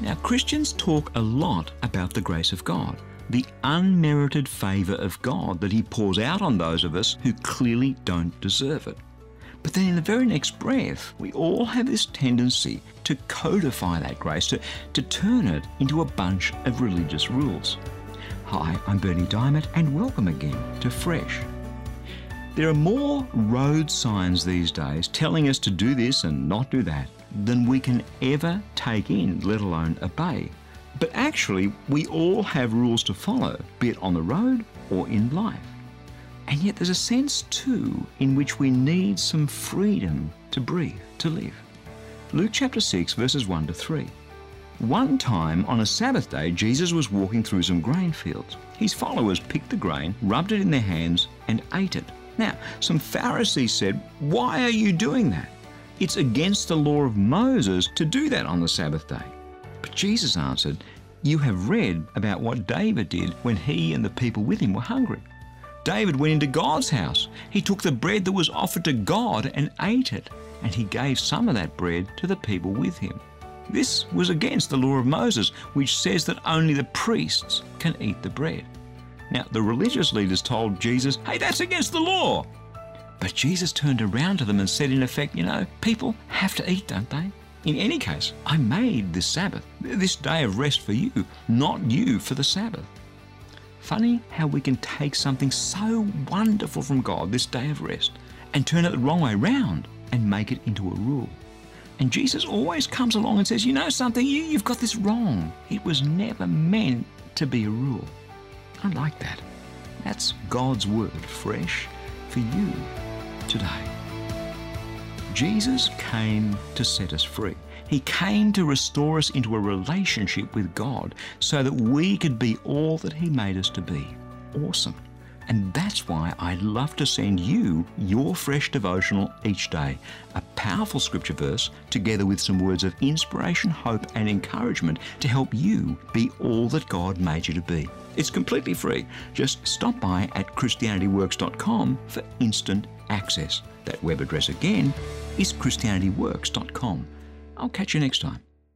Now, Christians talk a lot about the grace of God, the unmerited favour of God that He pours out on those of us who clearly don't deserve it. But then in the very next breath, we all have this tendency to codify that grace, to turn it into a bunch of religious rules. Hi, I'm Berni Dymet, and welcome again to Fresh. There are more road signs these days telling us to do this and not do that than we can ever take in, let alone obey. But actually, we all have rules to follow, be it on the road or in life. And yet there's a sense too in which we need some freedom to breathe, to live. Luke chapter 6 verses 1 to 3. One time on a Sabbath day, Jesus was walking through some grain fields. His followers picked the grain, rubbed it in their hands and ate it. Now, some Pharisees said, "Why are you doing that? It's against the law of Moses to do that on the Sabbath day." But Jesus answered, "You have read about what David did when he and the people with him were hungry. David went into God's house. He took the bread that was offered to God and ate it, and he gave some of that bread to the people with him. This was against the law of Moses, which says that only the priests can eat the bread." Now, the religious leaders told Jesus, "Hey, that's against the law." But Jesus turned around to them and said, in effect, people have to eat, don't they? In any case, I made this Sabbath, this day of rest for you, not you for the Sabbath. Funny how we can take something so wonderful from God, this day of rest, and turn it the wrong way round and make it into a rule. And Jesus always comes along and says, "You know something, you've got this wrong. It was never meant to be a rule." I like that. That's God's word, fresh for you today. Jesus came to set us free. He came to restore us into a relationship with God so that we could be all that He made us to be. Awesome. And that's why I love to send you your fresh devotional each day. A powerful scripture verse together with some words of inspiration, hope and encouragement to help you be all that God made you to be. It's completely free. Just stop by at christianityworks.com for instant access. That web address again is christianityworks.com. I'll catch you next time.